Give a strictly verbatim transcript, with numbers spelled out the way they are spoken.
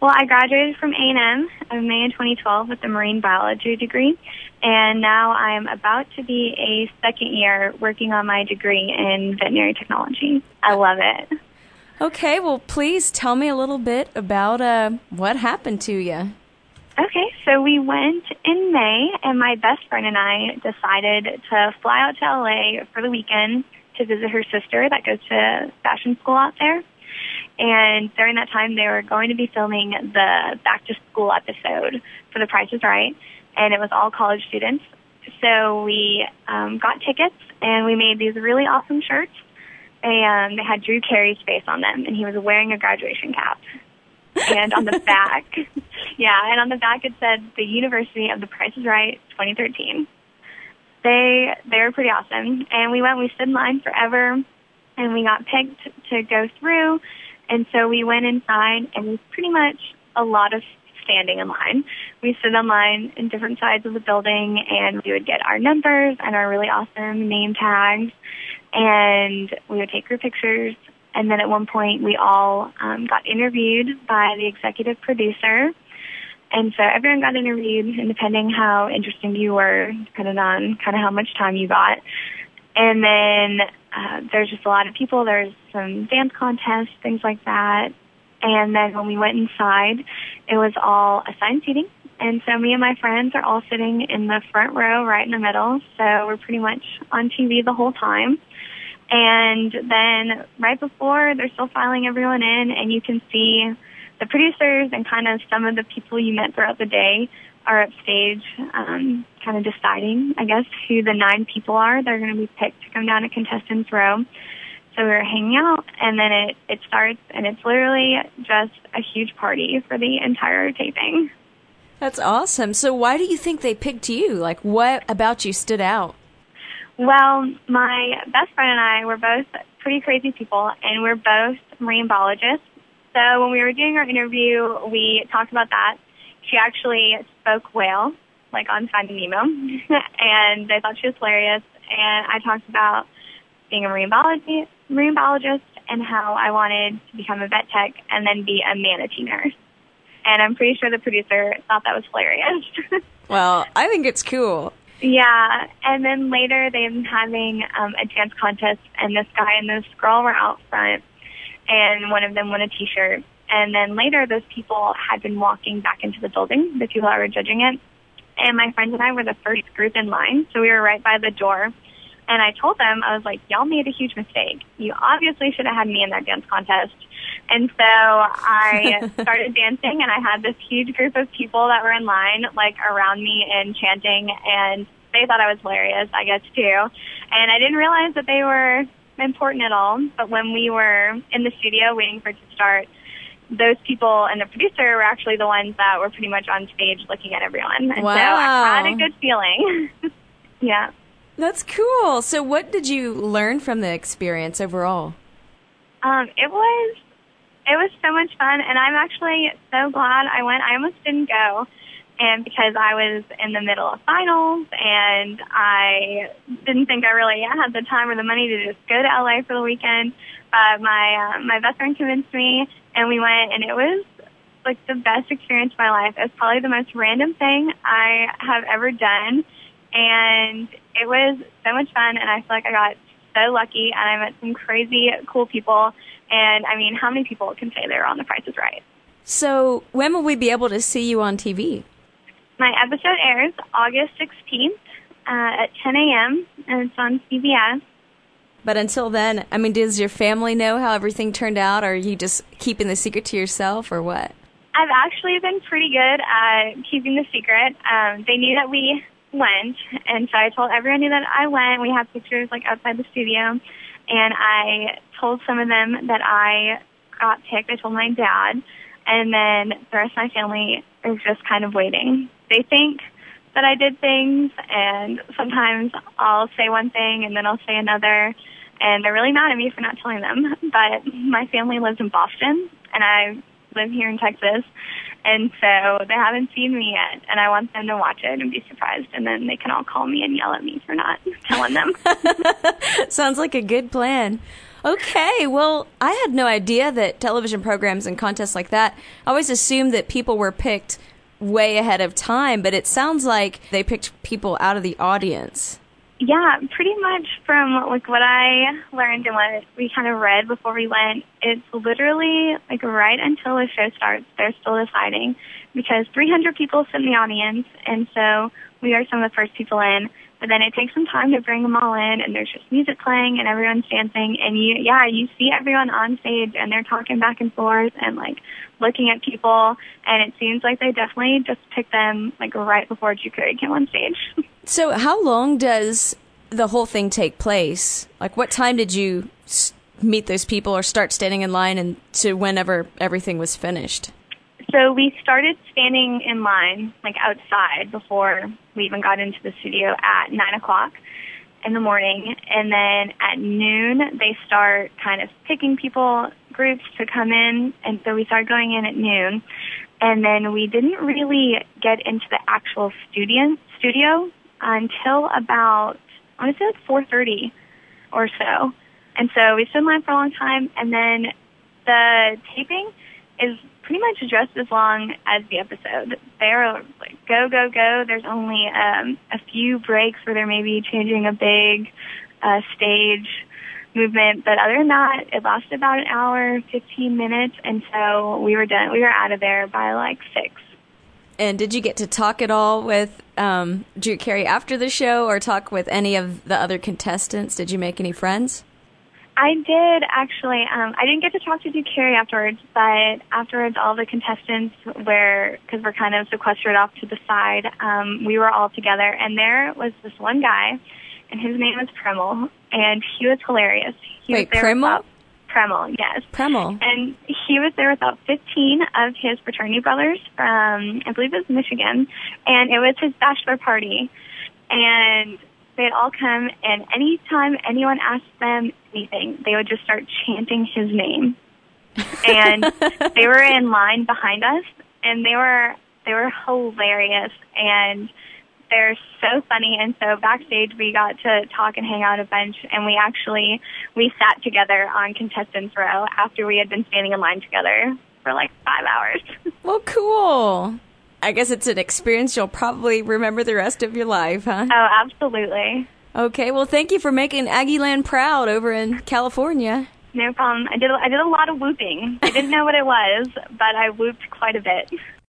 Well, I graduated from A and M in May of twenty twelve with a marine biology degree, and now I'm about to be a second year working on my degree in veterinary technology. I love it. Okay, well, please tell me a little bit about uh, what happened to you. Okay, so we went in May, and my best friend and I decided to fly out to L A for the weekend to visit her sister that goes to fashion school out there. And during that time, they were going to be filming the Back to School episode for The Price is Right, and it was all college students. So we um, got tickets, and we made these really awesome shirts. And they had Drew Carey's face on them, and he was wearing a graduation cap. And on the back, yeah, and on the back it said the University of The Price is Right twenty thirteen. They they were pretty awesome, and we went. We stood in line forever, and we got picked to go through. And so we went inside, and it was pretty much a lot of standing in line. We stood in line in different sides of the building, and we would get our numbers and our really awesome name tags, and we would take group pictures. And then at one point, we all um, got interviewed by the executive producer. And so everyone got interviewed, and depending how interesting you were, depending on kind of how much time you got. And then uh, there's just a lot of people. There's some dance contests, things like that. And then when we went inside, it was all assigned seating. And so me and my friends are all sitting in the front row right in the middle. So we're pretty much on T V the whole time. And then right before, they're still filing everyone in, and you can see the producers and kind of some of the people you met throughout the day are upstage um, kind of deciding, I guess, who the nine people are that are going to be picked to come down to contestants row. So we were hanging out, and then it, it starts, and it's literally just a huge party for the entire taping. That's awesome. So why do you think they picked you? Like, what about you stood out? Well, my best friend and I were both pretty crazy people, and we're both marine biologists. So when we were doing our interview, we talked about that. She actually spoke whale, like on Finding Nemo, and they thought she was hilarious. And I talked about being a marine biology, marine biologist and how I wanted to become a vet tech and then be a manatee nurse. And I'm pretty sure the producer thought that was hilarious. Well, I think it's cool. Yeah, and then later they were having um, a dance contest, and this guy and this girl were out front, and one of them won a T-shirt. And then later those people had been walking back into the building, the people that were judging it. And my friends and I were the first group in line, so we were right by the door. And I told them, I was like, y'all made a huge mistake. You obviously should have had me in that dance contest. And so I started dancing, and I had this huge group of people that were in line, like, around me and chanting, and they thought I was hilarious, I guess, too. And I didn't realize that they were important at all. But when we were in the studio waiting for it to start, those people and the producer were actually the ones that were pretty much on stage looking at everyone. And wow. So I had a good feeling. Yeah. That's cool. So what did you learn from the experience overall? Um, it was it was so much fun, and I'm actually so glad I went. I almost didn't go, and because I was in the middle of finals, and I didn't think I really had the time or the money to just go to L A for the weekend. But my uh, my best friend convinced me, and we went, and it was like the best experience of my life. It was probably the most random thing I have ever done. And it was so much fun, and I feel like I got so lucky, and I met some crazy cool people. And, I mean, how many people can say they were on The Price is Right? So when will we be able to see you on T V? My episode airs August sixteenth uh, at ten a.m., and it's on C B S. But until then, I mean, does your family know how everything turned out, or are you just keeping the secret to yourself, or what? I've actually been pretty good at keeping the secret. Um, they knew that we went, and so I told everyone knew that I went. We have pictures like outside the studio, and I told some of them that I got picked. I told my dad, and then the rest of my family is just kind of waiting. They think that I did things, and sometimes I'll say one thing and then I'll say another, and they're really mad at me for not telling them. But my family lives in Boston, and I live here in Texas. And so they haven't seen me yet, and I want them to watch it and be surprised, and then they can all call me and yell at me for not telling them. Sounds like a good plan. Okay, well, I had no idea that television programs and contests like that, I always assumed that people were picked way ahead of time, but it sounds like they picked people out of the audience. Yeah, pretty much from like what I learned and what we kind of read before we went, it's literally like right until the show starts, they're still deciding because three hundred people sit in the audience, and so we are some of the first people in. But then it takes some time to bring them all in, and there's just music playing and everyone's dancing, and you, yeah, you see everyone on stage and they're talking back and forth and like looking at people, and it seems like they definitely just picked them like right before Drew Carey came on stage. So how long does the whole thing take place? Like, what time did you s- meet those people or start standing in line and to whenever everything was finished? So we started standing in line, like outside, before we even got into the studio at nine o'clock in the morning. And then at noon, they start kind of picking people, groups to come in. And so we started going in at noon. And then we didn't really get into the actual studio, studio until about, I want to say like four thirty or so. And so we stood in line for a long time. And then the taping is pretty much just as long as the episode. They're like, go, go, go. There's only um, a few breaks where they're maybe changing a big uh, stage movement. But other than that, it lasted about an hour, fifteen minutes. And so we were done. We were out of there by like six. And did you get to talk at all with um, Drew Carey after the show or talk with any of the other contestants? Did you make any friends? I did, actually. Um, I didn't get to talk to Drew Carey afterwards, but afterwards all the contestants were, because we're kind of sequestered off to the side, um, we were all together. And there was this one guy, and his name was Premel, and he was hilarious. He Wait, was there Premel? about, Premel, yes. Premel. And he was there with about fifteen of his fraternity brothers from, I believe it was Michigan, and it was his bachelor party. And they'd all come, and anytime anyone asked them anything, they would just start chanting his name. And they were in line behind us, and they were they were hilarious, and they're so funny. And so backstage, we got to talk and hang out a bunch, and we actually we sat together on contestants row after we had been standing in line together for like five hours. Well, cool. I guess it's an experience you'll probably remember the rest of your life, huh? Oh, absolutely. Okay, well, thank you for making Aggieland proud over in California. No problem. I did I did a lot of whooping. I didn't know what it was, but I whooped quite a bit.